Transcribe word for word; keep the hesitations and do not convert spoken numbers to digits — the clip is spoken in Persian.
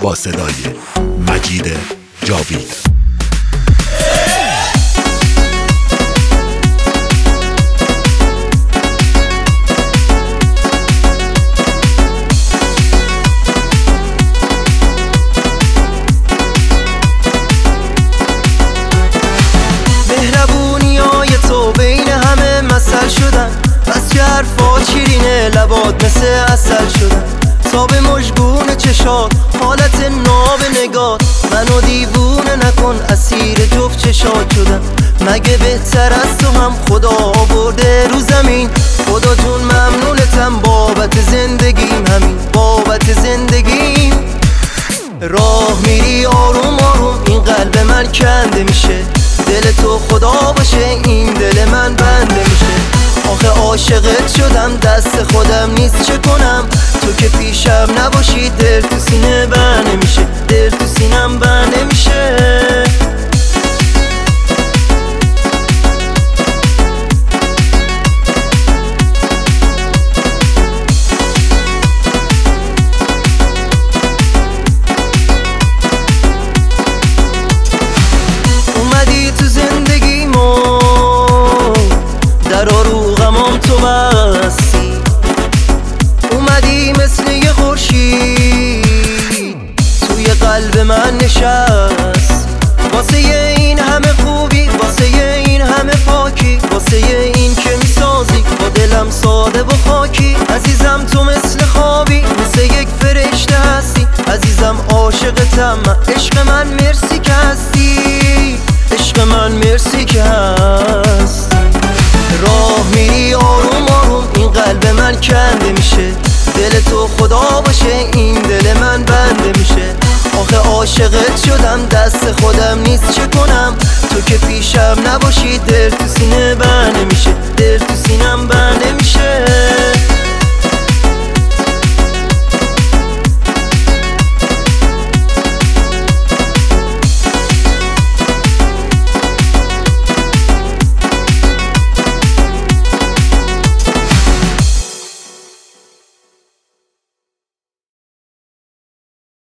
با صدای مجید جاوید. بس که حرفات شیرینه، لبات مثل عسل شدن، تاب مژگون چشات، حالت ناب نگات، منو دیوونه نکن، اسیر جفت چشات شدم. مگه بهتر از تو هم خدا آورده رو زمین؟ خدا جون ممنونتم بابت زندگیم، همین بابت زندگیم. راه میری آروم آروم، این قلب من کنده میشه، دل تو خدا باشه این دل من بنده میشه. آخه عاشقت شدم، دست خودم نیست چه کنم، تو که پیشم نباشی دل تو سینه بند نمیشه، دل تو سینم بند نمیشه. اومدی تو زندگی ما، در رو غمام تو بستی، اومدی مثل یه خورشید توی قلب من نشست. واسه این همه خوبی، واسه این همه پاکی، واسه این که میسازی با دلم ساده و خاکی. عزیزم تو مثل خوابی، مثل یک فرشته هستی، عزیزم عاشقتم من، عشق من مرسی که هستی، عشق من مرسی که هستی. راه میری آروم آروم، این قلب من کنده میشه، دل تو خدا باشه این دل من بنده میشه. آخه عاشقت شدم، دست خودم نیست چه کنم، تو که پیشم نباشی دل تو سینه بند نمیشه، دل تو سینم بند نمیشه.